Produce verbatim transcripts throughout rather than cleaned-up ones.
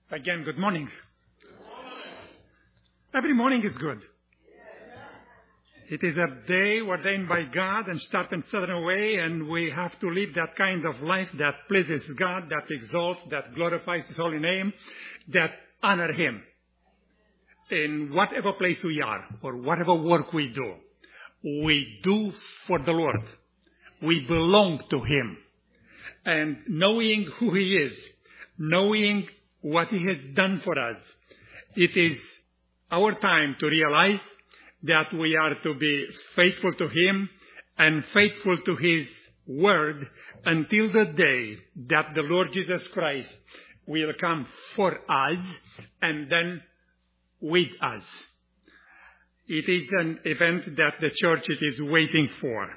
Again, good morning. Every morning is good. It is a day ordained by God and start in certain way, and we have to live that kind of life that pleases God, that exalts, that glorifies His holy name, that honor Him in whatever place we are or whatever work we do. We do for the Lord. We belong to Him. And knowing who He is, knowing what He has done for us, it is our time to realize that we are to be faithful to Him and faithful to His word until the day that the Lord Jesus Christ will come for us and then with us. It is an event that the church it is waiting for.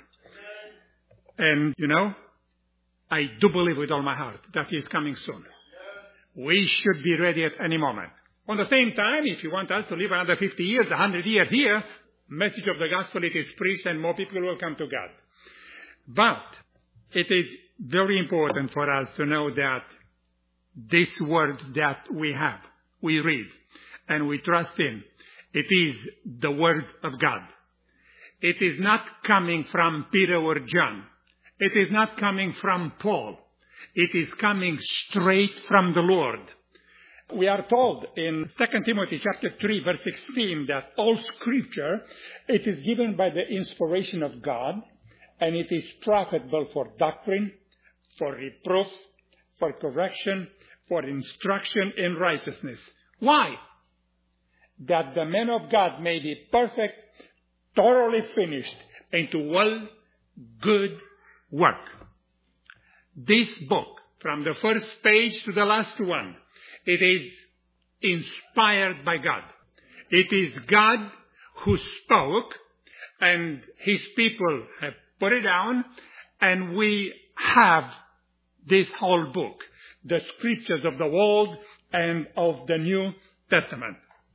And, you know, I do believe with all my heart that He is coming soon. We should be ready at any moment. On the same time, if you want us to live another fifty years, one hundred years here, message of the gospel, it is preached and more people will come to God. But it is very important for us to know that this word that we have, we read, and we trust in, it is the word of God. It is not coming from Peter or John. It is not coming from Paul. It is coming straight from the Lord. We are told in Second Timothy chapter three, verse sixteen, that all Scripture, it is given by the inspiration of God, and it is profitable for doctrine, for reproof, for correction, for instruction in righteousness. Why? That the man of God may be perfect, thoroughly finished, into all good work. This book, from the first page to the last one, it is inspired by God. It is God who spoke, and His people have put it down, and we have this whole book, the Scriptures of the Old and of the New Testament.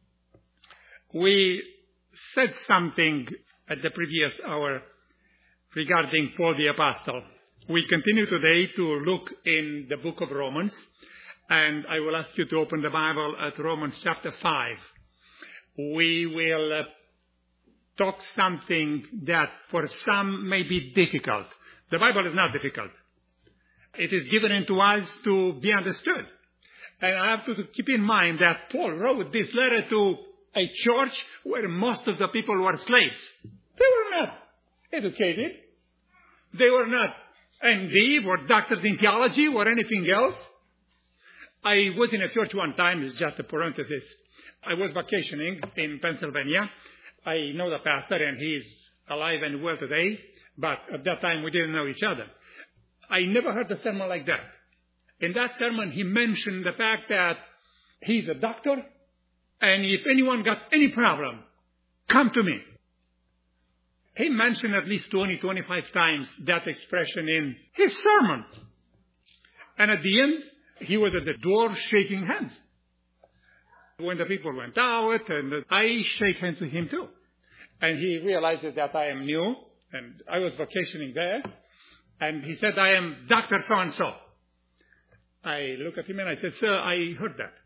We said something at the previous hour regarding Paul the Apostle. We continue today to look in the book of Romans, and I will ask you to open the Bible at Romans chapter five. We will uh, talk something that for some may be difficult. The Bible is not difficult. It is given unto us to be understood. And I have to keep in mind that Paul wrote this letter to a church where most of the people were slaves. They were not educated. They were not M D or doctors in theology or anything else. I was in a church one time, it's just a parenthesis. I was vacationing in Pennsylvania. I know the pastor and he's alive and well today, but at that time we didn't know each other. I never heard a sermon like that. In that sermon he mentioned the fact that he's a doctor, and if anyone got any problem, come to me. He mentioned at least twenty, twenty-five times that expression in his sermon. And at the end, he was at the door shaking hands. When the people went out, and I shake hands with him too. And he realizes that I am new, and I was vacationing there. And he said, I am Doctor So-and-so. I look at him and I said, sir, I heard that.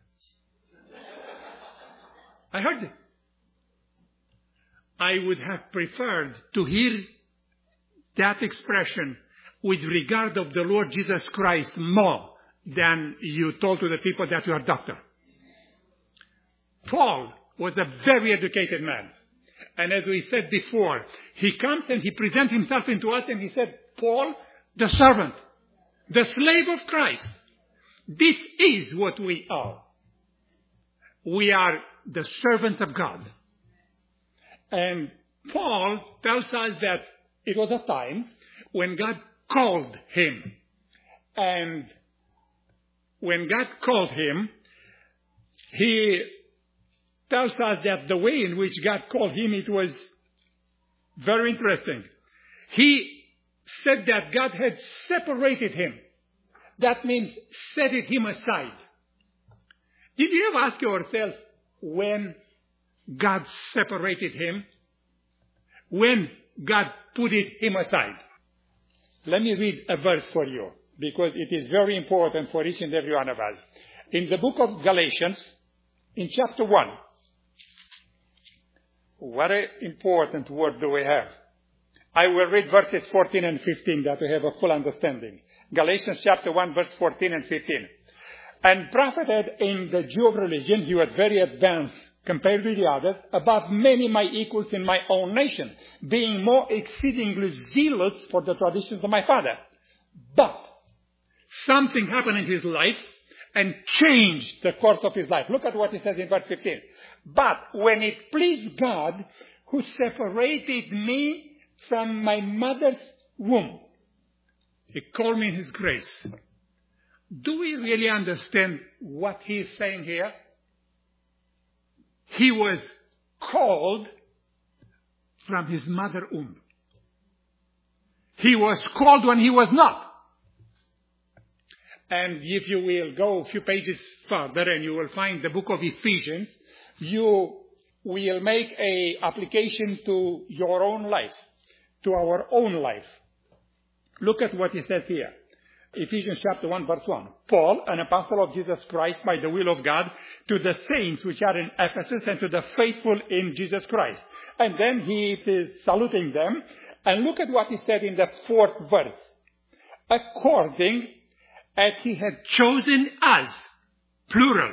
I heard it. I would have preferred to hear that expression with regard of the Lord Jesus Christ more than you told to the people that you are doctor. Paul was a very educated man. And as we said before, he comes and he presents himself into us and he said, Paul, the servant, the slave of Christ. This is what we are. We are the servants of God. And Paul tells us that it was a time when God called him. And when God called him, he tells us that the way in which God called him, it was very interesting. He said that God had separated him. That means set him aside. Did you ever ask yourself when God separated him? When God put it him aside? Let me read a verse for you, because it is very important for each and every one of us. In the book of Galatians, in chapter one, what an important word do we have. I will read verses fourteen and fifteen that we have a full understanding. Galatians chapter one, verse fourteen and fifteen. And profited in the Jew of religion, he was very advanced compared with the others, above many my equals in my own nation, being more exceedingly zealous for the traditions of my father. But something happened in his life and changed the course of his life. Look at what he says in verse fifteen. But when it pleased God, who separated me from my mother's womb, he called me in his grace. Do we really understand what he is saying here? He was called from his mother's womb. He was called when he was not. And if you will go a few pages further and you will find the book of Ephesians, you will make a application to your own life, to our own life. Look at what he says here. Ephesians chapter one, verse one. Paul, an apostle of Jesus Christ by the will of God, to the saints which are in Ephesus and to the faithful in Jesus Christ. And then he is saluting them. And look at what he said in the fourth verse. According as he had chosen us, plural,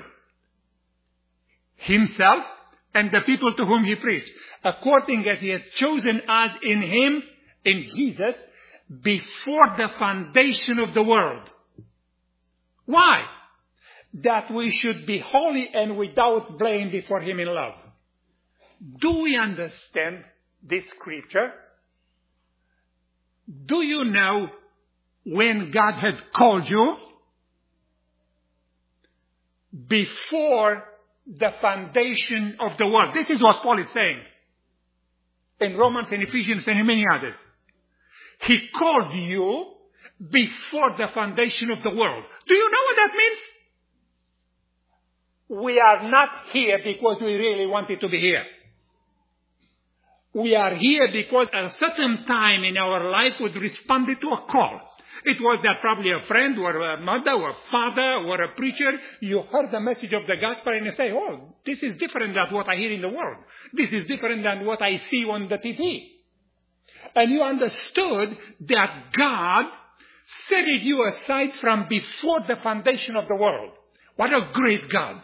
himself and the people to whom he preached. According as he had chosen us in him, in Jesus, before the foundation of the world. Why? That we should be holy and without blame before him in love. Do we understand this scripture? Do you know when God had called you? Before the foundation of the world. This is what Paul is saying in Romans and Ephesians and in many others. He called you before the foundation of the world. Do you know what that means? We are not here because we really wanted to be here. We are here because at a certain time in our life we responded to a call. It was that probably a friend or a mother or a father or a preacher. You heard the message of the gospel and you say, oh, this is different than what I hear in the world. This is different than what I see on the T V. And you understood that God set you aside from before the foundation of the world. What a great God.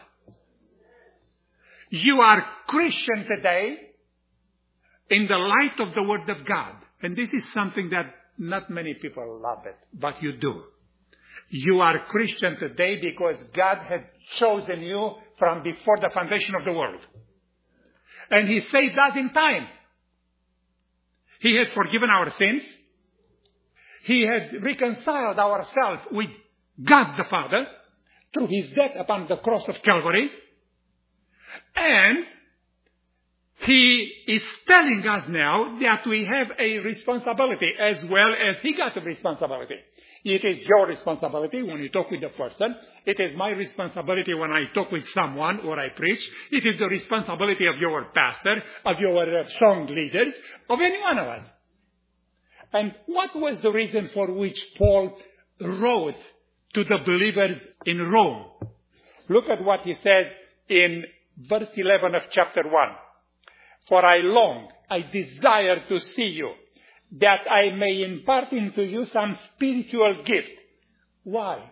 You are Christian today in the light of the Word of God. And this is something that not many people love it, but you do. You are Christian today because God had chosen you from before the foundation of the world. And He saved us in time. He had forgiven our sins. He had reconciled ourselves with God the Father through His death upon the cross of Calvary. And He is telling us now that we have a responsibility as well as He got a responsibility. It is your responsibility when you talk with a person. It is my responsibility when I talk with someone or I preach. It is the responsibility of your pastor, of your uh, song leaders, of any one of us. And what was the reason for which Paul wrote to the believers in Rome? Look at what he said in verse eleven of chapter one. For I long, I desire to see you, that I may impart into you some spiritual gift. Why?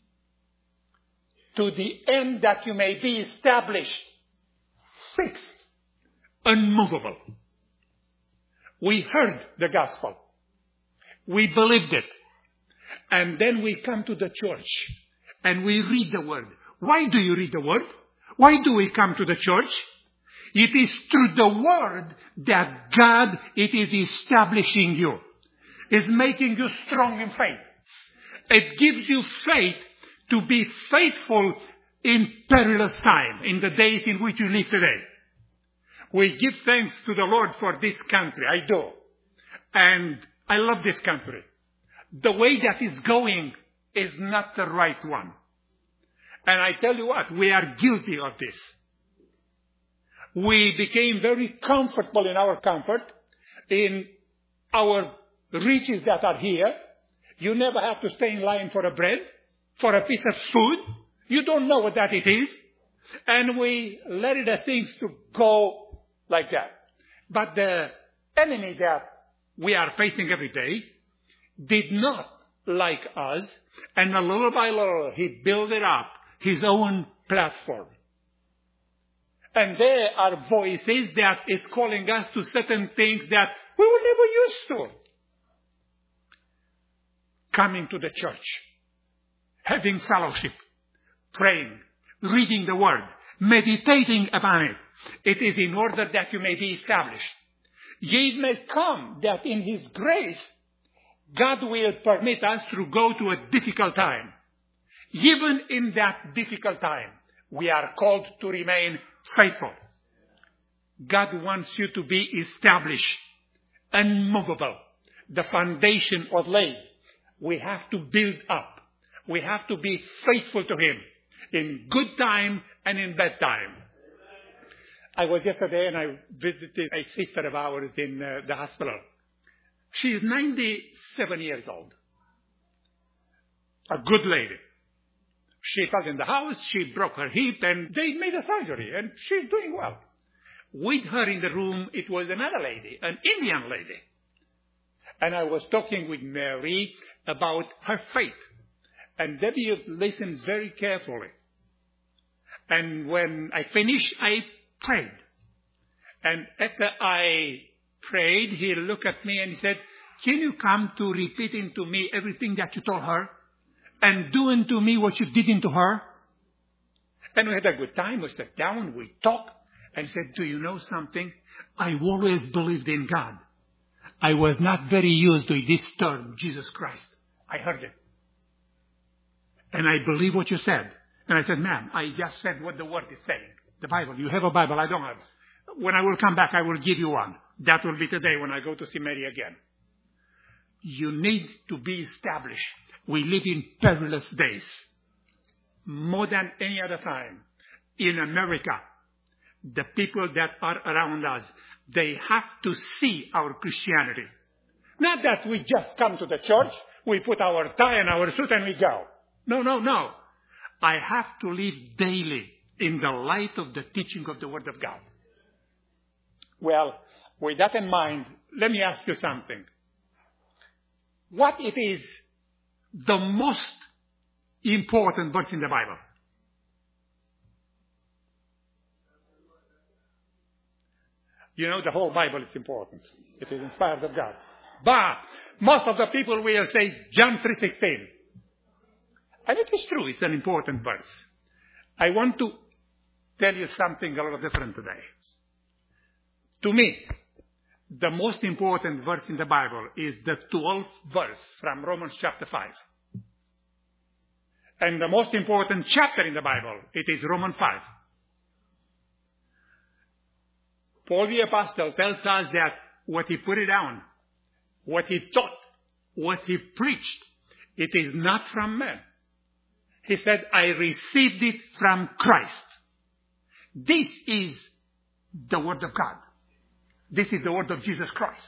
To the end that you may be established, fixed, unmovable. We heard the gospel. We believed it. And then we come to the church and we read the word. Why do you read the word? Why do we come to the church? It is through the word that God, it is establishing you. Is making you strong in faith. It gives you faith to be faithful in perilous time, in the days in which you live today. We give thanks to the Lord for this country. I do. And I love this country. The way that is going is not the right one. And I tell you what, we are guilty of this. We became very comfortable in our comfort, in our riches that are here. You never have to stay in line for a bread, for a piece of food. You don't know what that it is. And we let the things to go like that. But the enemy that we are facing every day did not like us, and little by little he built it up, his own platform. And there are voices that is calling us to certain things that we were never used to. Coming to the church, having fellowship, praying, reading the word, meditating upon it. It is in order that you may be established. Ye may come that in his grace, God will permit us to go to a difficult time. Even in that difficult time, we are called to remain faithful. God wants you to be established, unmovable. The foundation was laid. We have to build up. We have to be faithful to him in good time and in bad time. I was yesterday and I visited a sister of ours in uh, the hospital. She is ninety-seven years old. A good lady. She fell in the house, she broke her hip, and they made a surgery, and she's doing well. With her in the room, it was another lady, an Indian lady. And I was talking with Mary about her faith. And Debbie listened very carefully. And when I finished, I prayed. And after I prayed, he looked at me and he said, can you come to repeating to me everything that you told her? And doing to me what you did into her? And we had a good time. We sat down, we talked, and said, do you know something? I always believed in God. I was not very used to this term, Jesus Christ. I heard it. And I believe what you said. And I said, ma'am, I just said what the word is saying. The Bible. You have a Bible. I don't have. When I will come back, I will give you one. That will be today when I go to see Mary again. You need to be established. We live in perilous days. More than any other time. In America, the people that are around us, they have to see our Christianity. Not that we just come to the church, we put our tie and our suit and we go. No, no, no. I have to live daily in the light of the teaching of the Word of God. Well, with that in mind, let me ask you something. What it is the most important verse in the Bible? You know, the whole Bible is important. It is inspired of God. But most of the people will say John three sixteen. And it is true, it's an important verse. I want to tell you something a little different today. To me, the most important verse in the Bible is the twelfth verse from Romans chapter five. And the most important chapter in the Bible, it is Romans five. Paul the Apostle tells us that what he put it down, what he taught, what he preached, it is not from men. He said, I received it from Christ. This is the Word of God. This is the Word of Jesus Christ.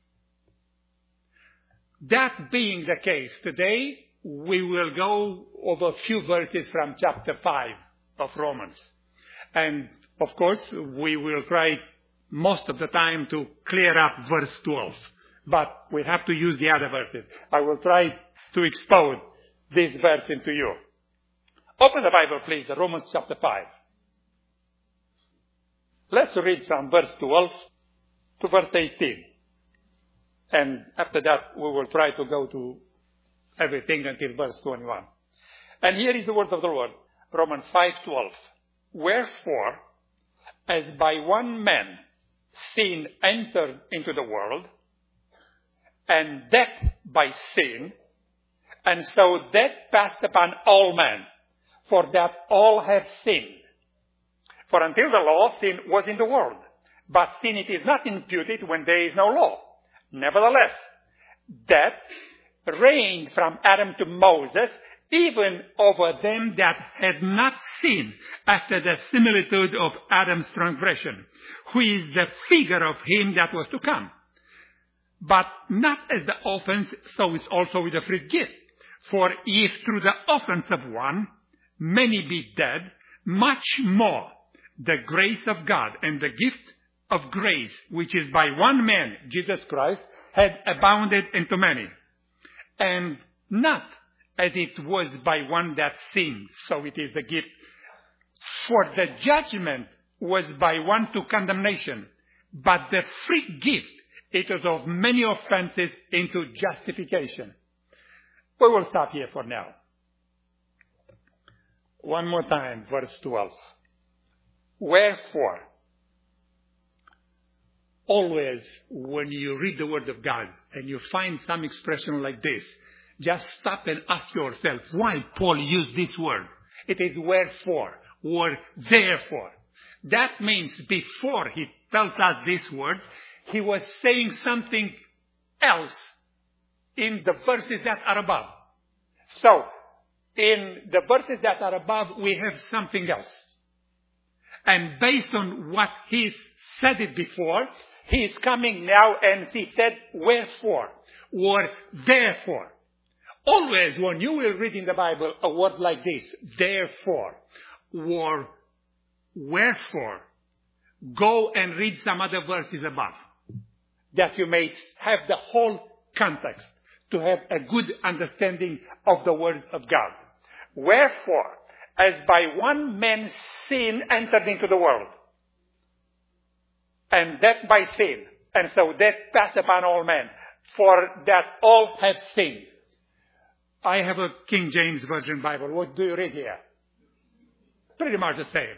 That being the case, today we will go over a few verses from chapter five of Romans. And of course, we will try most of the time to clear up verse twelve. But we have to use the other verses. I will try to expose this verse into you. Open the Bible, please, Romans chapter five. Let's read from verse twelve to verse eighteen. And after that, we will try to go to everything until verse twenty-one. And here is the word of the Lord, Romans five twelve. Wherefore, as by one man sin entered into the world, and death by sin, and so death passed upon all men, for that all have sinned. For until the law, sin was in the world, but sin it is not imputed when there is no law. Nevertheless, death reigned from Adam to Moses, even over them that had not sinned, after the similitude of Adam's transgression, who is the figure of him that was to come. But not as the offense, so is also with the free gift. For if through the offense of one, many be dead, much more the grace of God and the gift of grace, which is by one man, Jesus Christ, had abounded into many. And not as it was by one that sinned, so it is the gift. For the judgment was by one to condemnation, but the free gift, it is of many offenses into justification. We will stop here for now. One more time, verse twelve. Wherefore, always when you read the Word of God and you find some expression like this, just stop and ask yourself, why Paul used this word? It is wherefore, or therefore. That means before he tells us these words, he was saying something else in the verses that are above. So, in the verses that are above, we have something else. And based on what he said it before, he is coming now and he said, wherefore, or therefore. Always when you will read in the Bible a word like this, therefore, or wherefore, go and read some other verses above, that you may have the whole context, to have a good understanding of the Word of God. Wherefore, as by one man sin entered into the world, and death by sin, and so death passed upon all men, for that all have sinned. I have a King James Version Bible. What do you read here? Pretty much the same.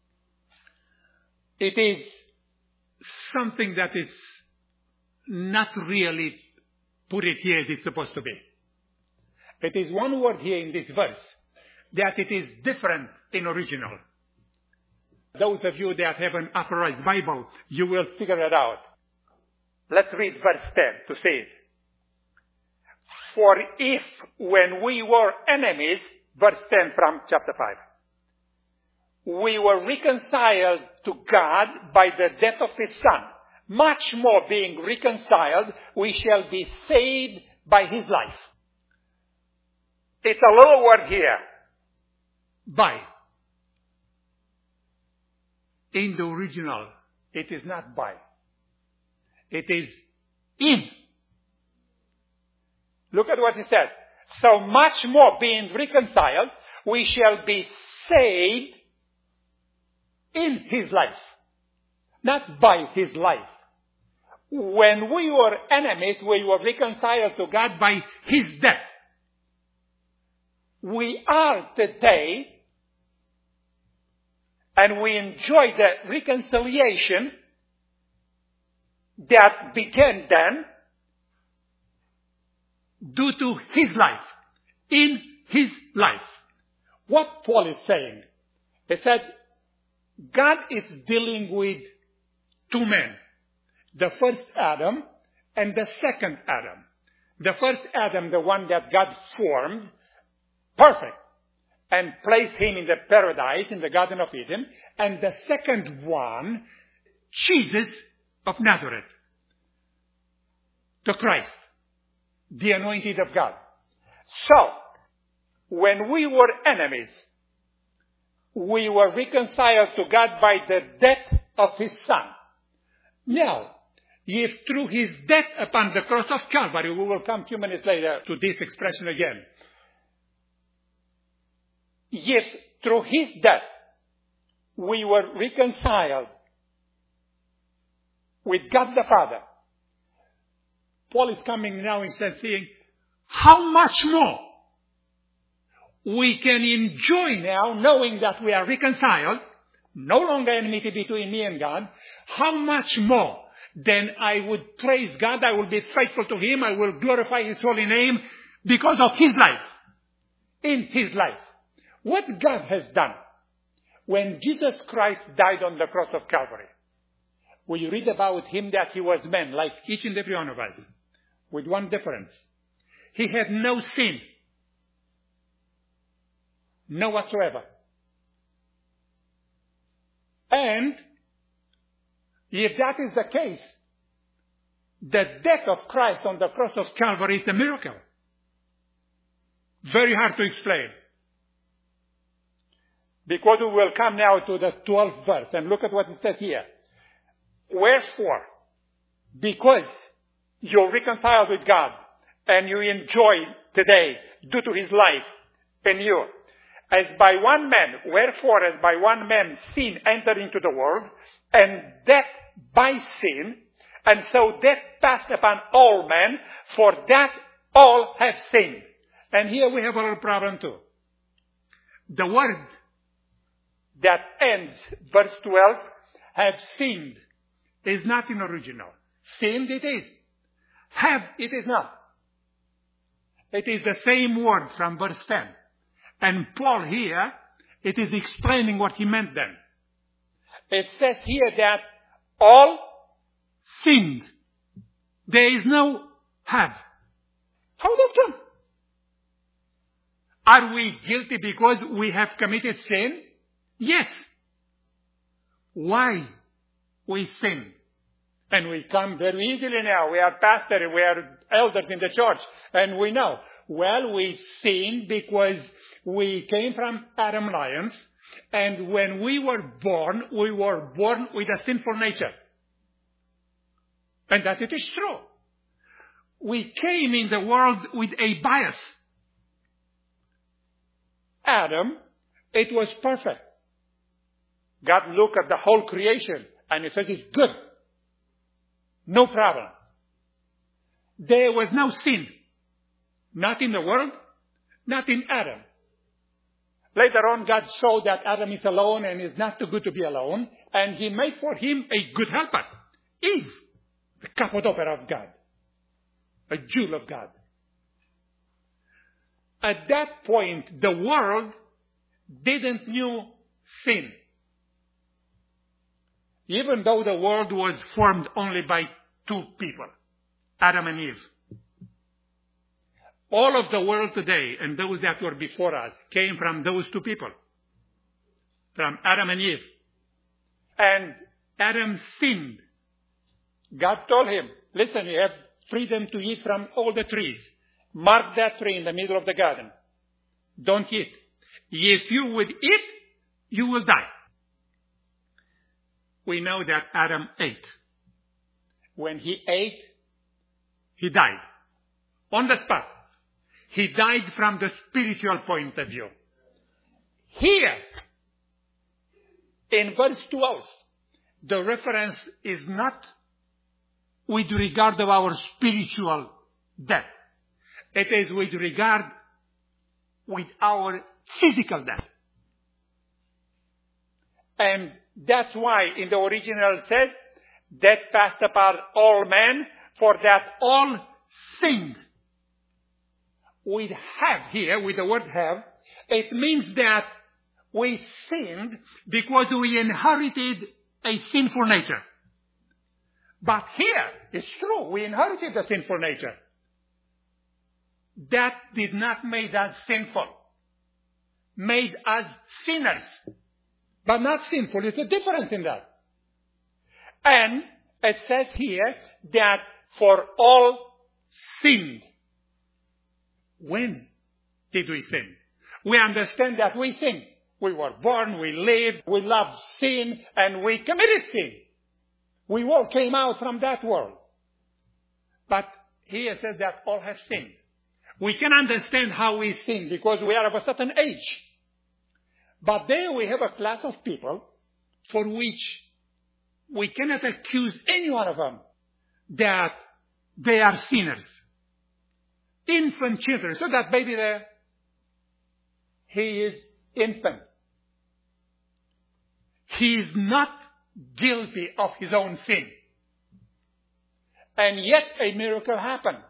It is something that is not really put it here as it's supposed to be. It is one word here in this verse that it is different in original. Those of you that have an Authorized Bible, you will figure it out. Let's read verse ten to see it. For if when we were enemies, verse ten from chapter five, we were reconciled to God by the death of His Son, much more being reconciled, we shall be saved by His life. It's a little word here. By. In the original, it is not by. It is in. Look at what he says. So much more being reconciled, we shall be saved in His life. Not by His life. When we were enemies, we were reconciled to God by His death. We are today, and we enjoy the reconciliation that began then due to His life, in His life. What Paul is saying, he said, God is dealing with two men. The first Adam and the second Adam. The first Adam, the one that God formed, perfect, and placed him in the paradise, in the Garden of Eden. And the second one, Jesus of Nazareth, the Christ, the anointed of God. So, when we were enemies, we were reconciled to God by the death of His Son. Now, if through His death upon the cross of Calvary, we will come a few minutes later to this expression again. If through His death we were reconciled with God the Father, Paul is coming now and saying, how much more we can enjoy now, knowing that we are reconciled, no longer enmity between me and God, how much more then I would praise God, I will be faithful to Him, I will glorify His holy name because of His life, in His life. What God has done when Jesus Christ died on the cross of Calvary, we read about Him that He was man, like each and every one of us, with one difference. He had no sin. No whatsoever. And if that is the case, the death of Christ on the cross of Calvary is a miracle. Very hard to explain. because we will come now to the twelfth verse, and look at what it says here. Wherefore, because you're reconciled with God, and you enjoy today, due to his life in you, as by one man, wherefore as by one man sin entered into the world, and death by sin, and so death passed upon all men, for that all have sinned. And here we have a little problem too. The word that ends verse twelve, have sinned, is not in original. Sinned it is. Have it is not. It is the same word from verse ten. And Paul here, it is explaining what he meant then. It says here that all sinned. There is no have. How does that come? Are we guilty because we have committed sin? Yes. Why we sin? And we come very easily now. We are pastors, we are elders in the church, and we know. Well, we sin because we came from Adam lions, and when we were born, we were born with a sinful nature. And that it is true. We came in the world with a bias. Adam, it was perfect. God looked at the whole creation and he said it's good. No problem. There was no sin. Not in the world, not in Adam. Later on, God saw that Adam is alone and is not too good to be alone, and he made for him a good helper. Eve, the capodopera of God, a jewel of God. At that point, the world didn't know sin. Even though the world was formed only by two people, Adam and Eve. All of the world today, and those that were before us, came from those two people. From Adam and Eve. And Adam sinned. God told him, listen, you have freedom to eat from all the trees. Mark that tree in the middle of the garden. Don't eat. If you would eat, you will die. We know that Adam ate. When he ate, he died. On the spot. He died from the spiritual point of view. Here, in verse twelve, the reference is not with regard to our spiritual death. It is with regard with our physical death. And that's why in the original it says, death passed upon all men, for that all sinned. With have here, with the word have, it means that we sinned because we inherited a sinful nature. But here, it's true, we inherited the sinful nature. That did not make us sinful. Made us sinners. But not sinful. It's a difference in that. And it says here that for all sinned. When did we sin? We understand that we sin. We were born, we lived, we loved sin, and we committed sin. We all came out from that world. But here it says that all have sinned. We can understand how we sin because we are of a certain age. But there we have a class of people for which we cannot accuse any one of them that they are sinners. Infant children. So that baby there, he is infant. He is not guilty of his own sin. And yet a miracle happened.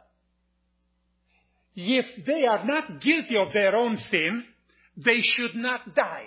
If they are not guilty of their own sin, they should not die.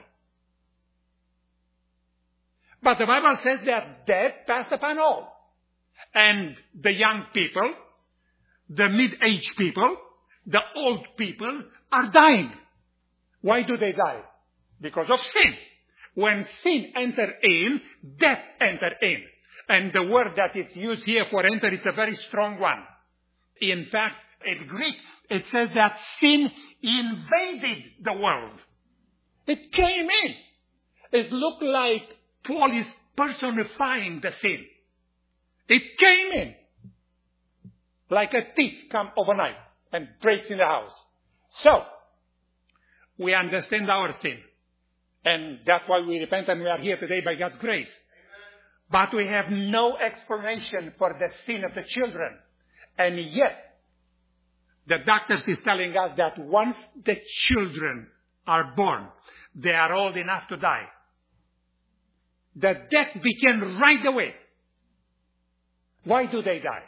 But the Bible says that death passed upon all. And the young people, the mid-aged people, the old people are dying. Why do they die? Because of sin. When sin enters in, death enters in. And the word that is used here for enter is a very strong one. In fact, in Greek, it says that sin invaded the world. It came in. it looked like Paul is personifying the sin. It came in like a thief come overnight and breaks in the house. So, we understand our sin. And that's why we repent and we are here today by God's grace. But we have no explanation for the sin of the children. And yet, the doctors is telling us that once the children are born, they are old enough to die. The death began right away. Why do they die?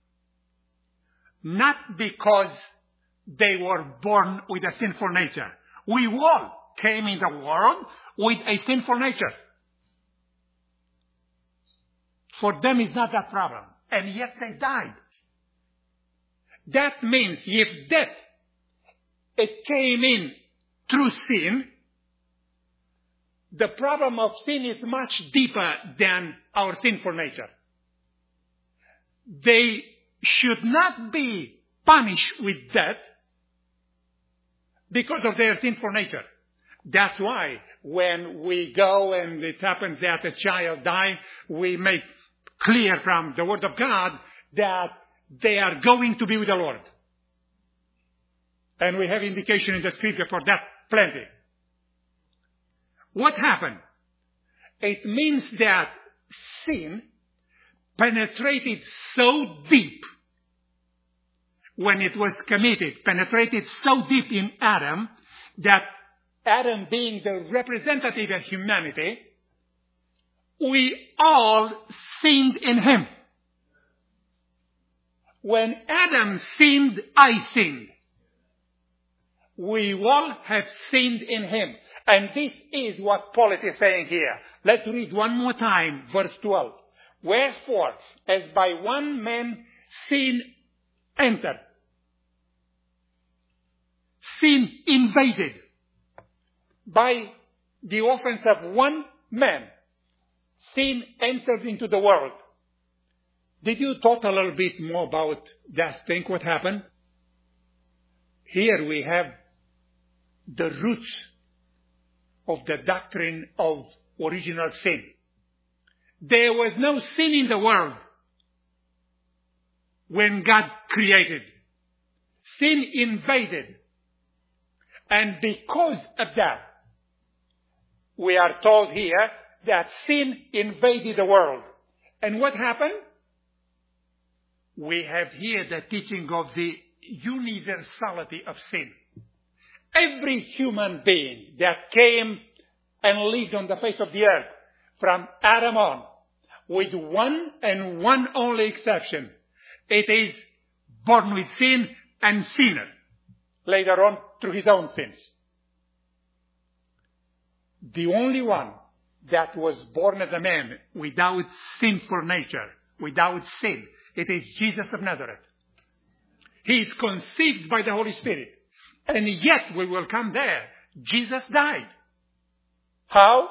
Not because they were born with a sinful nature. We all came in the world with a sinful nature. For them, it's not that problem. And yet they died. That means if death, it came in through sin, the problem of sin is much deeper than our sinful nature. They should not be punished with death because of their sinful nature. That's why when we go and it happens that a child dies, we make clear from the Word of God that they are going to be with the Lord. And we have indication in the Scripture for that plenty. What happened? It means that sin penetrated so deep when it was committed, penetrated so deep in Adam that Adam being the representative of humanity, we all sinned in him. When Adam sinned, I sinned. We all have sinned in him. And this is what Paul is saying here. Let's read one more time, verse twelve. Wherefore, as by one man sin entered, sin invaded by the offense of one man, sin entered into the world. Did you talk a little bit more about that thing, what happened? Here we have the roots of the doctrine of original sin. There was no sin in the world when God created. Sin invaded. And because of that, we are told here that sin invaded the world. And what happened? We have here the teaching of the universality of sin. Every human being that came and lived on the face of the earth from Adam on, with one and one only exception, it is born with sin and sinner, later on through his own sins. The only one that was born as a man without sinful nature, without sin, it is Jesus of Nazareth. He is conceived by the Holy Spirit. And yet, we will come there. Jesus died. How?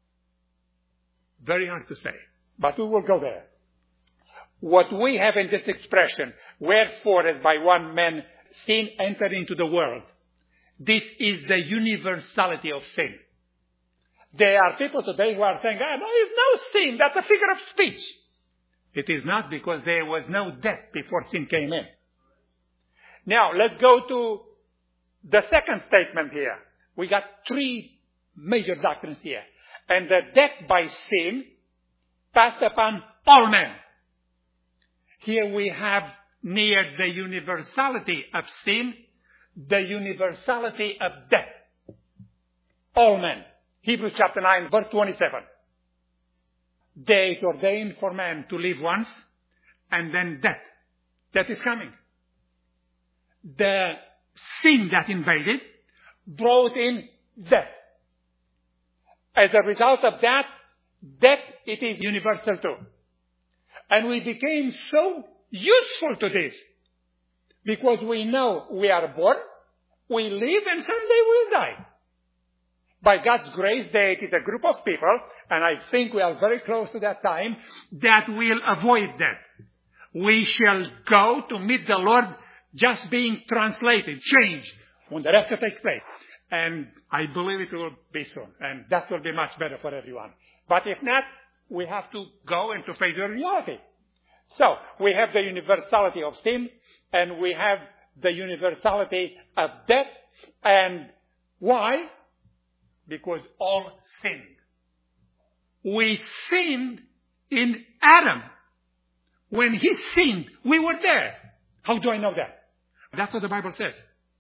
Very hard to say. But we will go there. What we have in this expression, wherefore as by one man sin entered into the world, this is the universality of sin. There are people today who are saying, ah, there is no sin, that's a figure of speech. It is not, because there was no death before sin came in. Now, let's go to the second statement here. We got three major doctrines here. And the death by sin passed upon all men. Here we have near the universality of sin, the universality of death. All men. Hebrews chapter nine, verse twenty-seven. There is ordained for man to live once, and then death. Death is coming. The sin that invaded brought in death. As a result of that, death, it is universal too. And we became so useful to this, because we know we are born, we live, and someday we'll die. By God's grace, there is a group of people, and I think we are very close to that time, that will avoid death. We shall go to meet the Lord just being translated, changed, when the rapture takes place. And I believe it will be soon. And that will be much better for everyone. But if not, we have to go into face the reality. So, we have the universality of sin, and we have the universality of death. And why? Because all sinned. We sinned in Adam. When he sinned, we were there. How do I know that? That's what the Bible says.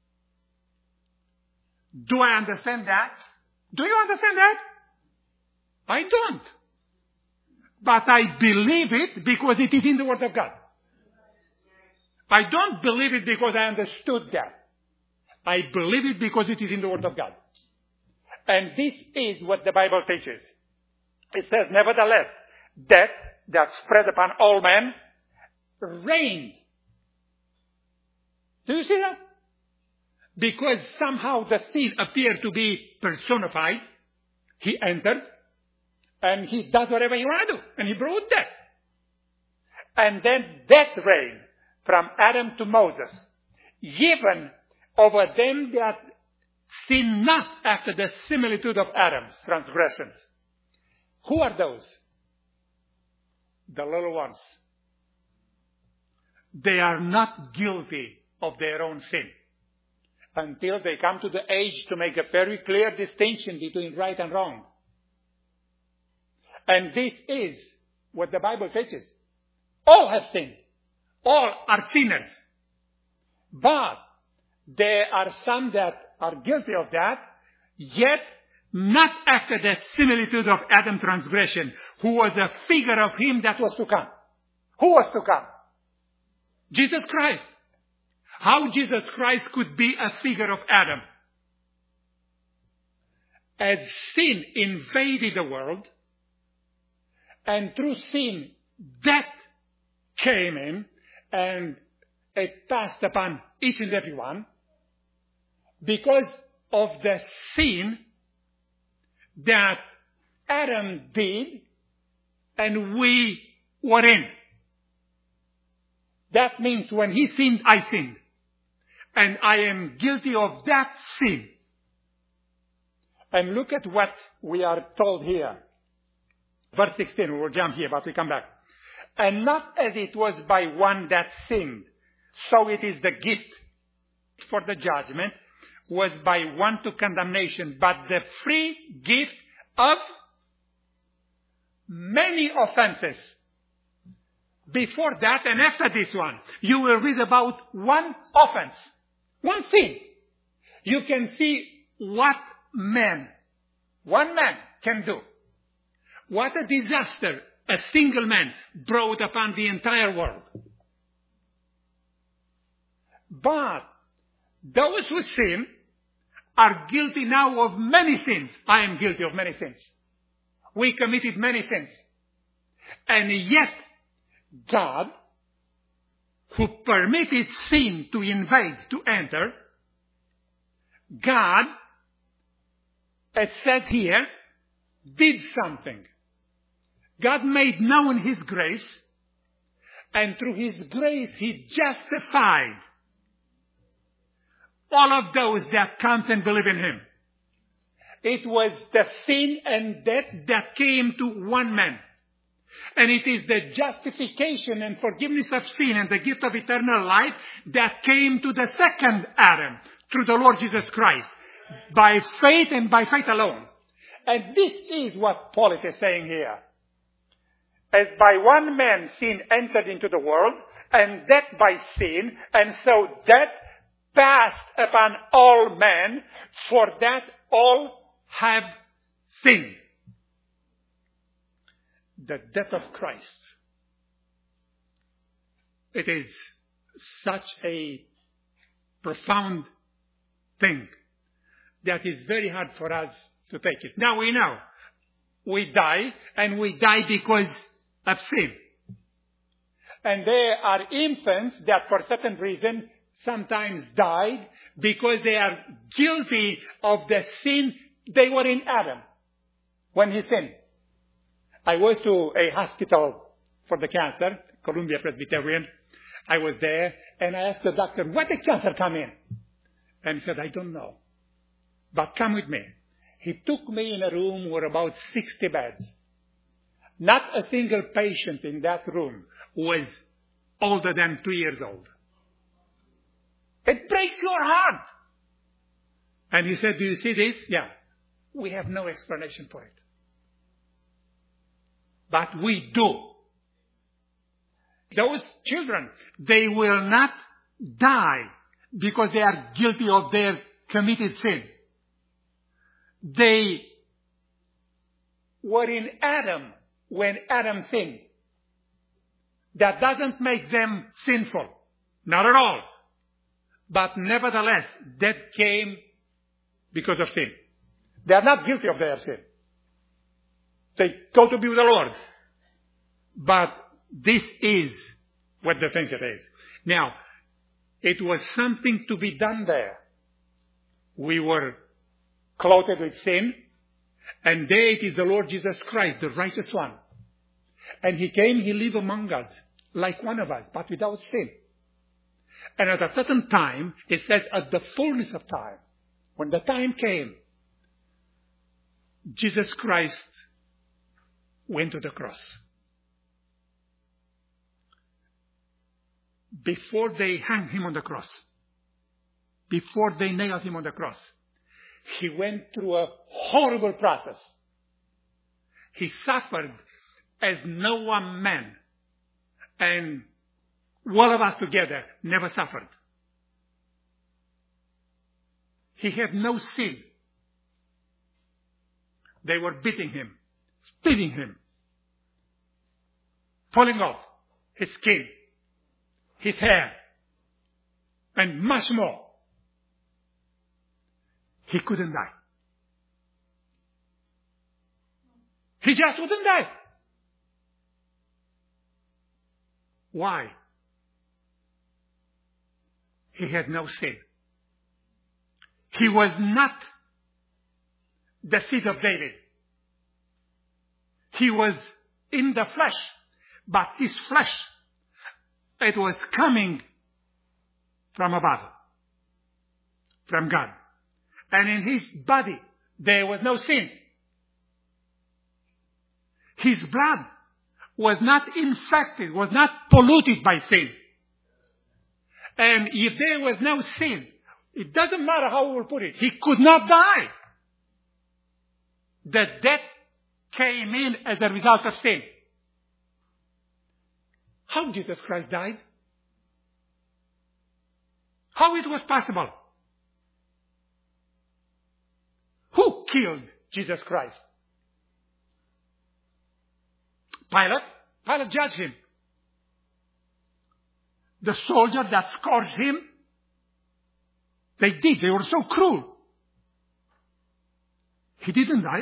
Do I understand that? Do you understand that? I don't. But I believe it because it is in the Word of God. I don't believe it because I understood that. I believe it because it is in the Word of God. And this is what the Bible teaches. It says, nevertheless, death that spread upon all men reigned. Do you see that? Because somehow the sin appeared to be personified. He entered, and he does whatever he wants to do, and he brought death. And then death reigned from Adam to Moses, even over them that sin not after the similitude of Adam's transgressions. Who are those? The little ones. They are not guilty of their own sin until they come to the age to make a very clear distinction between right and wrong. And this is what the Bible teaches. All have sinned. All are sinners. But there are some that are guilty of that, yet not after the similitude of Adam's transgression, who was a figure of him that was to come. Who was to come? Jesus Christ. How Jesus Christ could be a figure of Adam? As sin invaded the world, and through sin, death came in, and it passed upon each and every one, because of the sin that Adam did, and we were in. That means when he sinned, I sinned. And I am guilty of that sin. And look at what we are told here. Verse sixteen, we will jump here, but we come back. And not as it was by one that sinned, so it is the gift for the judgment, was by one to condemnation, but the free gift of many offenses. Before that and after this one, you will read about one offense, one sin. You can see what man, one man can do. What a disaster a single man brought upon the entire world. But those who sin are guilty now of many sins. I am guilty of many sins. We committed many sins. And yet, God, who permitted sin to invade, to enter, God, as said here, did something. God made known His grace, and through His grace He justified all of those that come and believe in Him. It was the sin and death that came to one man. And it is the justification and forgiveness of sin and the gift of eternal life that came to the second Adam through the Lord Jesus Christ. By faith and by faith alone. And this is what Paul is saying here. As by one man sin entered into the world, and death by sin, and so death passed upon all men, for that all have sinned. The death of Christ. It is such a profound thing that is very hard for us to take it. Now we know we die, and we die because of sin. And there are infants that for certain reason sometimes died because they are guilty of the sin they were in Adam when he sinned. I was to a hospital for the cancer, Columbia Presbyterian. I was there, and I asked the doctor, when did cancer come in? And he said, I don't know. But come with me. He took me in a room with about sixty beds. Not a single patient in that room was older than two years old. It breaks your heart. And he said, do you see this? Yeah. We have no explanation for it. But we do. Those children, they will not die because they are guilty of their committed sin. They were in Adam when Adam sinned. That doesn't make them sinful. Not at all. But nevertheless, death came because of sin. They are not guilty of their sin. They go to be with the Lord. But this is what they think it is. Now, it was something to be done there. We were clothed with sin, and there it is the Lord Jesus Christ, the righteous one. And He came, He lived among us, like one of us, but without sin. And at a certain time, it says at the fullness of time, when the time came, Jesus Christ went to the cross. Before they hung Him on the cross, before they nailed Him on the cross, He went through a horrible process. He suffered as no one man, and all of us together never suffered. He had no sin. They were beating Him, spitting Him, pulling off His skin, His hair, and much more. He couldn't die. He just wouldn't die. Why? He had no sin. He was not the seed of David. He was in the flesh, but his flesh, it was coming from above, from God. And in his body, there was no sin. His blood was not infected, was not polluted by sin. And if there was no sin, it doesn't matter how we will put it, he could not die. The death came in as a result of sin. How Jesus Christ died? How it was possible? Who killed Jesus Christ? Pilate. Pilate judged him. The soldier that scourged him, they did. They were so cruel. He didn't die.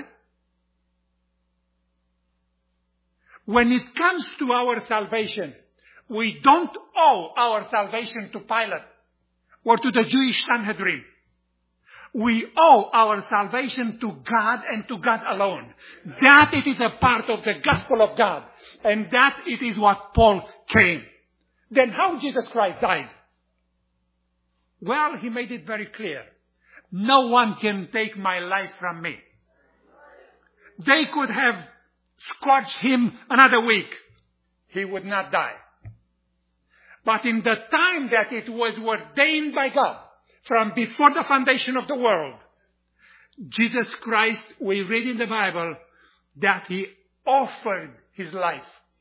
When it comes to our salvation, we don't owe our salvation to Pilate or to the Jewish Sanhedrin. We owe our salvation to God and to God alone. That it is a part of the gospel of God. And that it is what Paul came. Then how Jesus Christ died? Well, he made it very clear. No one can take my life from me. They could have scorched him another week. He would not die. But in the time that it was ordained by God, from before the foundation of the world, Jesus Christ, we read in the Bible that he offered his life.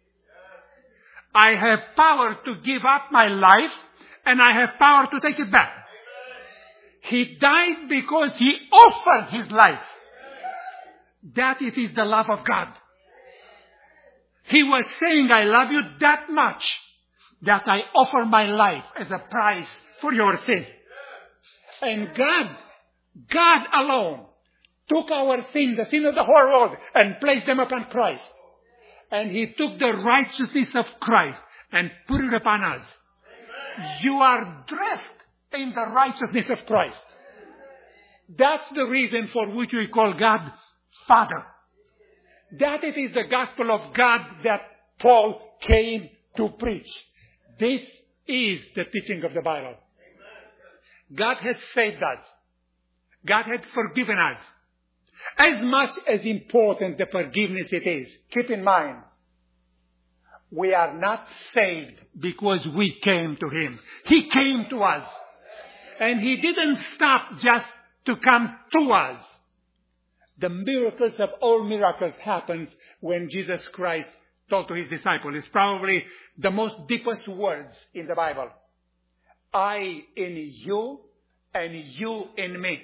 I have power to give up my life, and I have power to take it back. He died because he offered his life. That it is the love of God. He was saying, I love you that much that I offer my life as a price for your sin. And God, God alone, took our sin, the sin of the whole world, and placed them upon Christ. And he took the righteousness of Christ and put it upon us. Amen. You are dressed in the righteousness of Christ. That's the reason for which we call God Father. That it is the gospel of God that Paul came to preach. This is the teaching of the Bible. God has saved us. God had forgiven us. As much as important the forgiveness it is, keep in mind, we are not saved because we came to Him. He came to us. And He didn't stop just to come to us. The miracles of all miracles happened when Jesus Christ told to His disciples. It's probably the most deepest words in the Bible. I in you and you in me.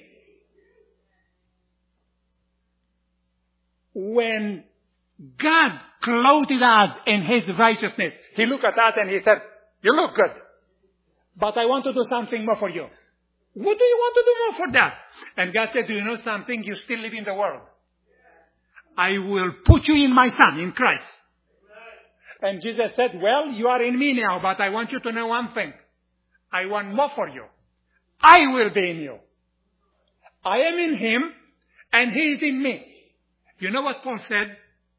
When God clothed us in His righteousness, He looked at us and He said, you look good, but I want to do something more for you. What do you want to do more for that? And God said, do you know something? You still live in the world. I will put you in my Son, in Christ. And Jesus said, well, you are in me now, but I want you to know one thing. I want more for you. I will be in you. I am in Him, and He is in me. You know what Paul said?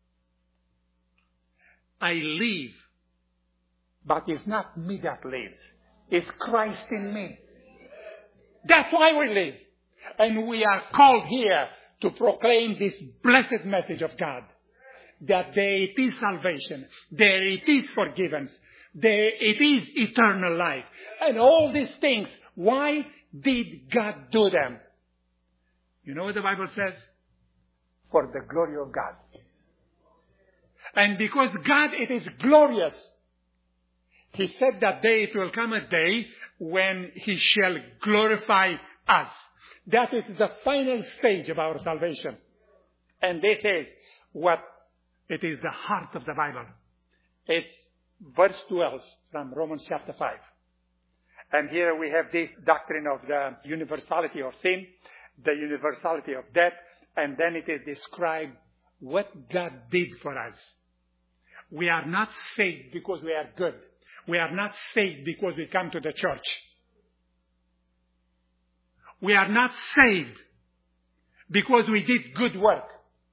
I live, but it's not me that lives. It's Christ in me. That's why we live. And we are called here to proclaim this blessed message of God. That there it is salvation. There it is forgiveness. There it is eternal life. And all these things, why did God do them? You know what the Bible says? For the glory of God. And because God, it is glorious. He said that day it will come a day when He shall glorify us. That is the final stage of our salvation. And this is what it is the heart of the Bible. It's verse twelve from Romans chapter five. And here we have this doctrine of the universality of sin, the universality of death, and then it is described what God did for us. We are not saved because we are good. We are not saved because we come to the church. We are not saved because we did good work.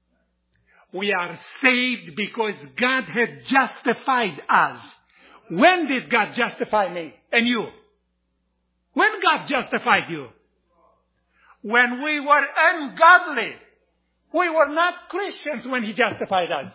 We are saved because God had justified us. When did God justify me and you? When God justified you? When we were ungodly. We were not Christians when He justified us.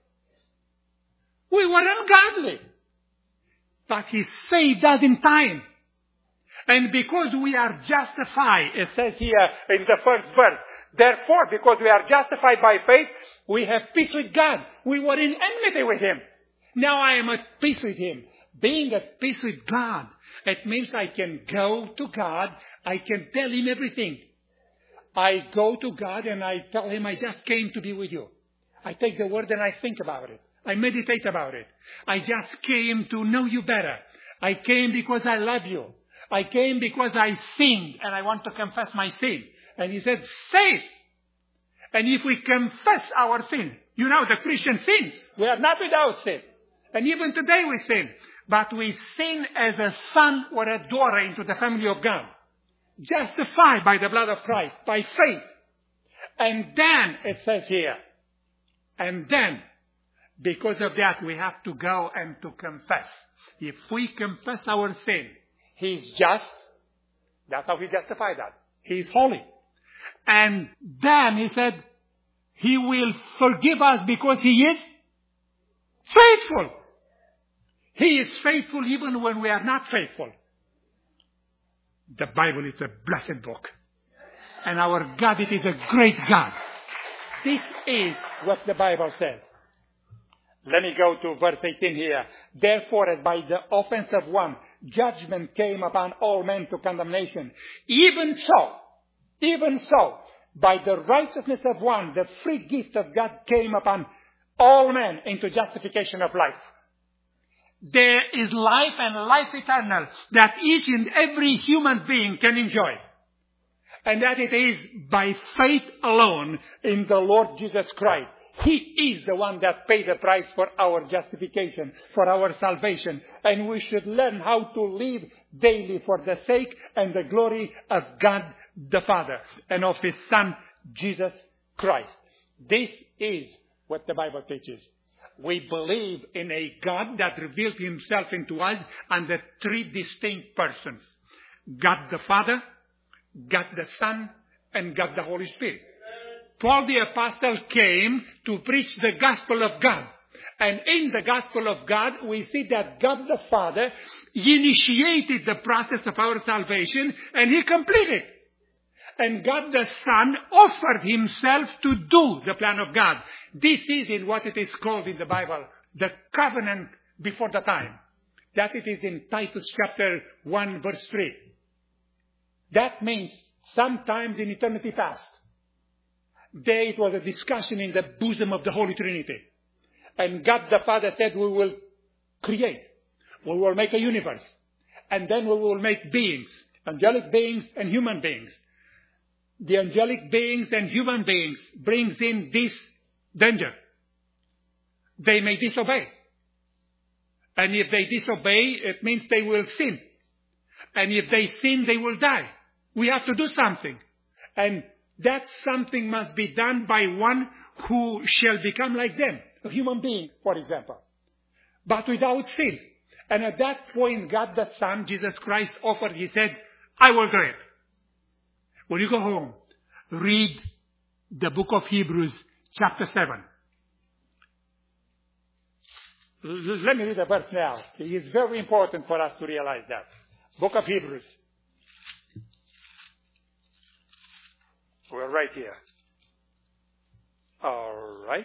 We were ungodly. But He saved us in time. And because we are justified, it says here in the first verse, therefore, because we are justified by faith, we have peace with God. We were in enmity with Him. Now I am at peace with Him. Being at peace with God, it means I can go to God. I can tell Him everything. I go to God and I tell Him, I just came to be with you. I take the word and I think about it. I meditate about it. I just came to know you better. I came because I love you. I came because I sinned and I want to confess my sin. And He said, say it. And if we confess our sin, you know the Christian sins. We are not without sin. And even today we sin. But we sin as a son or a daughter into the family of God. Justified by the blood of Christ, by faith. And then, it says here, and then, because of that, we have to go and to confess. If we confess our sin, He is just. That's how He justified that. He is holy. And then He said, He will forgive us because He is faithful. He is faithful even when we are not faithful. The Bible is a blessed book. And our God, it is a great God. This is what the Bible says. Let me go to verse eighteen here. Therefore, as by the offense of one, judgment came upon all men to condemnation. Even so, even so, by the righteousness of one, the free gift of God came upon all men into justification of life. There is life and life eternal that each and every human being can enjoy. And that it is by faith alone in the Lord Jesus Christ. He is the one that paid the price for our justification, for our salvation. And we should learn how to live daily for the sake and the glory of God the Father and of His Son, Jesus Christ. This is what the Bible teaches. We believe in a God that revealed Himself into us under three distinct persons. God the Father, God the Son, and got the Holy Spirit. Paul the Apostle came to preach the gospel of God. And in the gospel of God, we see that God the Father initiated the process of our salvation, and He completed. And God the Son offered Himself to do the plan of God. This is in what it is called in the Bible, the covenant before the time. That it is in Titus chapter one verse three. That means sometimes in eternity past, there it was a discussion in the bosom of the Holy Trinity. And God the Father said, we will create. We will make a universe. And then we will make beings, angelic beings and human beings. The angelic beings and human beings brings in this danger. They may disobey. And if they disobey, it means they will sin. And if they sin, they will die. We have to do something. And that something must be done by one who shall become like them. A human being, for example. But without sin. And at that point, God the Son, Jesus Christ, offered, He said, I will do it. When you go home, read the book of Hebrews, chapter seven. Let me read the verse now. It is very important for us to realize that. Book of Hebrews. We're right here. All right.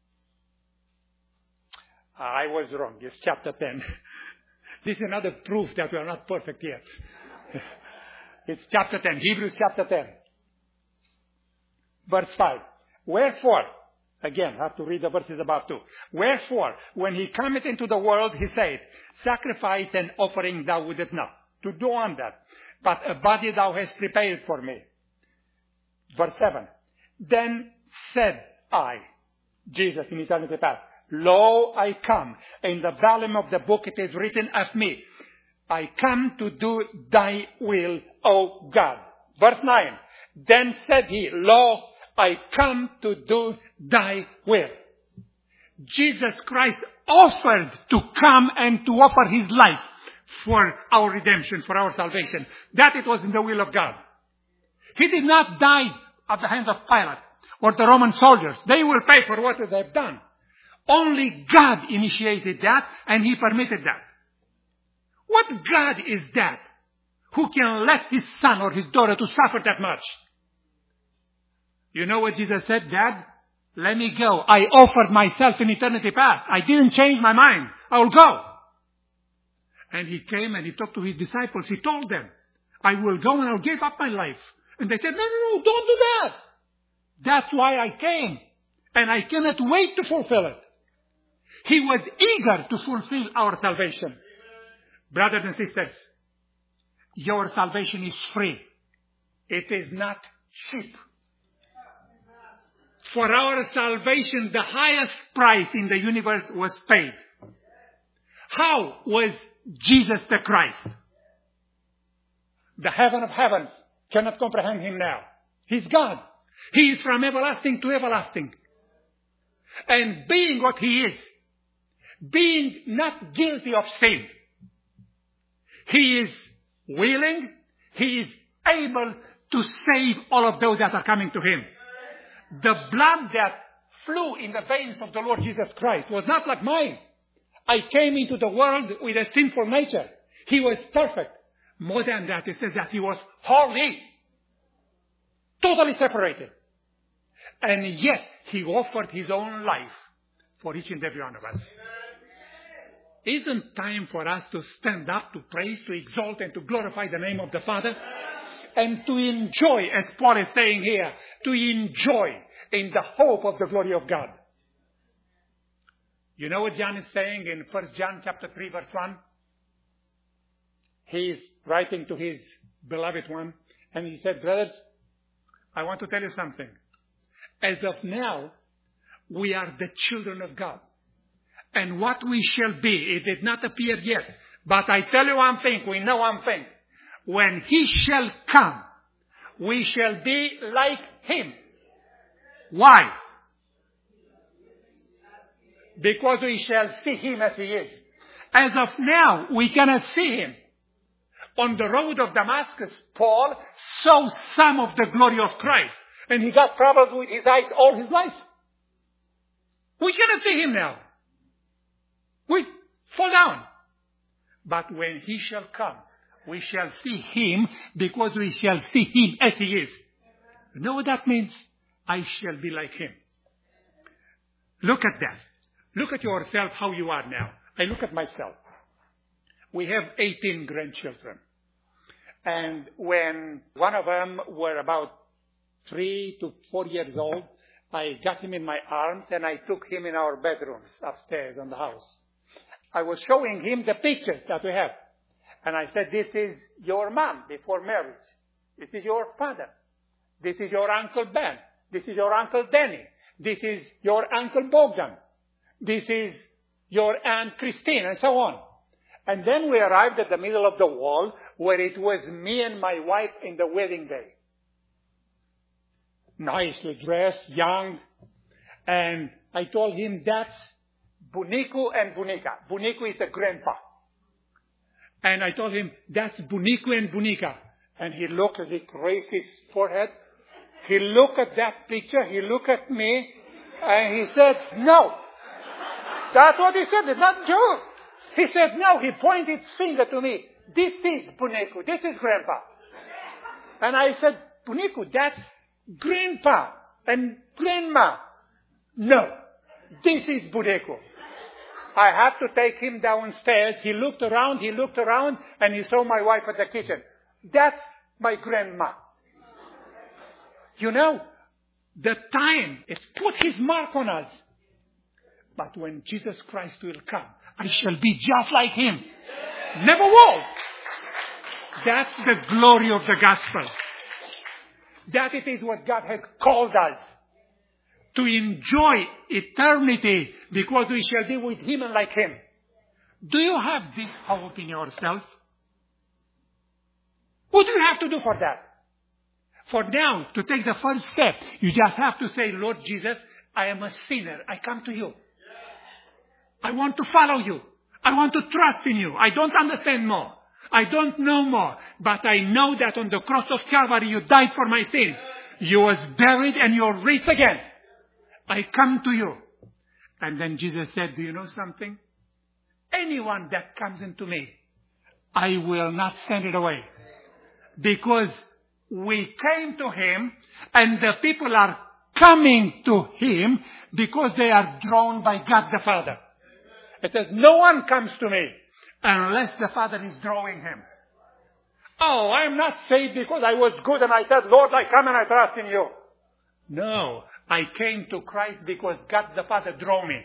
I was wrong. It's chapter ten. This is another proof that we are not perfect yet. It's chapter ten. Hebrews chapter ten. Verse five. Wherefore, again, I have to read the verses above too. Wherefore, when He cometh into the world, He said, sacrifice and offering thou wouldest not, to do on that, but a body thou hast prepared for me. Verse seven. Then said I, Jesus in eternity past, lo, I come. In the volume of the book it is written of me. I come to do thy will, O God. Verse nine. Then said He, lo, I come to do thy will. Jesus Christ offered to come and to offer His life for our redemption, for our salvation. That it was in the will of God. He did not die at the hands of Pilate or the Roman soldiers. They will pay for what they have done. Only God initiated that, and He permitted that. What God is that who can let His son or His daughter to suffer that much? You know what Jesus said? Dad, let me go. I offered myself in eternity past. I didn't change my mind. I will go. And He came and He talked to His disciples. He told them, I will go and I'll give up my life. And they said, no, no, no, don't do that. That's why I came. And I cannot wait to fulfill it. He was eager to fulfill our salvation. Brothers and sisters, your salvation is free. It is not cheap. For our salvation, the highest price in the universe was paid. How was Jesus the Christ? The heaven of heavens cannot comprehend Him now. He's God. He is from everlasting to everlasting. And being what He is, being not guilty of sin, He is willing, He is able to save all of those that are coming to Him. The blood that flew in the veins of the Lord Jesus Christ was not like mine. I came into the world with a sinful nature. He was perfect. More than that, it says that He was holy. Totally separated. And yet, He offered His own life for each and every one of us. Isn't time for us to stand up, to praise, to exalt, and to glorify the name of the Father? And to enjoy, as Paul is saying here, to enjoy in the hope of the glory of God. You know what John is saying in First John chapter three, verse one? He is writing to his beloved one, and he said, brothers, I want to tell you something. As of now, we are the children of God. And what we shall be, it did not appear yet. But I tell you one thing, we know one thing. When He shall come, we shall be like Him. Why? Because we shall see Him as He is. As of now, we cannot see Him. On the road of Damascus, Paul saw some of the glory of Christ. And he got troubles with his eyes all his life. We cannot see him now. We fall down. But when he shall come, we shall see him because we shall see him as he is. You know what that means? I shall be like him. Look at that. Look at yourself how you are now. I look at myself. We have eighteen grandchildren. And when one of them were about three to four years old, I got him in my arms and I took him in our bedrooms upstairs in the house. I was showing him the pictures that we have. And I said, this is your mom before marriage. This is your father. This is your Uncle Ben. This is your Uncle Danny. This is your Uncle Bogdan. This is your Aunt Christine, and so on. And then we arrived at the middle of the wall where it was me and my wife in the wedding day. Nicely dressed, young. And I told him that's Buniku and Bunika. Buniku is the grandpa. And I told him, that's Buniku and Bunika. And he looked as he raised his forehead. He looked at that picture. He looked at me. And he said, no. That's what he said. It's not true. He said, no. He pointed his finger to me. This is Buniku. This is grandpa. And I said, Buniku, that's grandpa and grandma. No. This is Buniku. I had to take him downstairs. He looked around, he looked around, and he saw my wife at the kitchen. That's my grandma. You know, the time has put his mark on us. But when Jesus Christ will come, I shall be just like him. Never will. That's the glory of the gospel. That it is what God has called us. To enjoy eternity because we shall be with him and like him. Do you have this hope in yourself? What do you have to do for that? For now, to take the first step, you just have to say, Lord Jesus, I am a sinner. I come to you. I want to follow you. I want to trust in you. I don't understand more. I don't know more. But I know that on the cross of Calvary, you died for my sins. You was buried and you're raised again. I come to you. And then Jesus said, do you know something? Anyone that comes into me, I will not send it away. Because we came to him and the people are coming to him because they are drawn by God the Father. It says, no one comes to me unless the Father is drawing him. Oh, I am not saved because I was good and I said, Lord, I come and I trust in you. No, I came to Christ because God the Father drew me.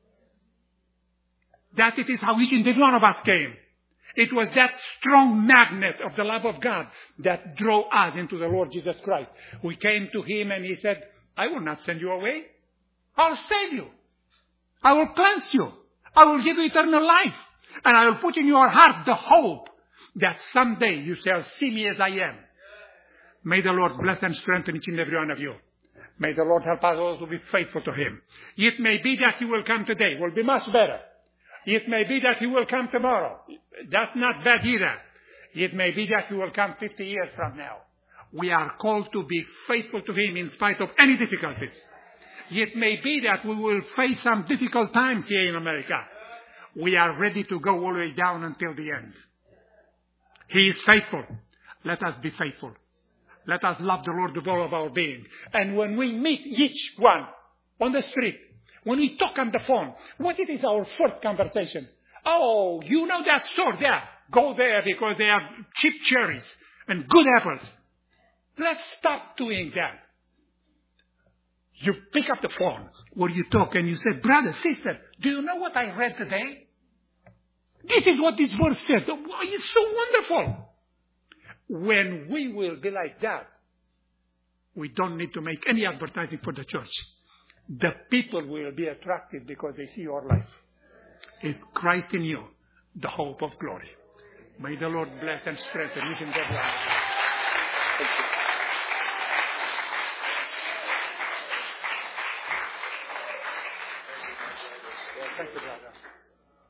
That it is how each and every one of us came. It was that strong magnet of the love of God that drew us into the Lord Jesus Christ. We came to him and he said, I will not send you away. I'll save you. I will cleanse you. I will give you eternal life. And I will put in your heart the hope that someday you shall see me as I am. May the Lord bless and strengthen each and every one of you. May the Lord help us all to be faithful to him. It may be that he will come today. It will be much better. It may be that he will come tomorrow. That's not bad either. It may be that he will come fifty years from now. We are called to be faithful to him in spite of any difficulties. It may be that we will face some difficult times here in America. We are ready to go all the way down until the end. He is faithful. Let us be faithful. Let us love the Lord with all of our being. And when we meet each one on the street, when we talk on the phone, what it is our first conversation? Oh, you know that store there. Go there because they have cheap cherries and good apples. Let's stop doing that. You pick up the phone where you talk and you say, brother, sister, do you know what I read today? This is what this verse said. Oh, it's so wonderful. When we will be like that, we don't need to make any advertising for the church. The people will be attracted because they see your life. Is Christ in you, the hope of glory. May the Lord bless and strengthen each and every one.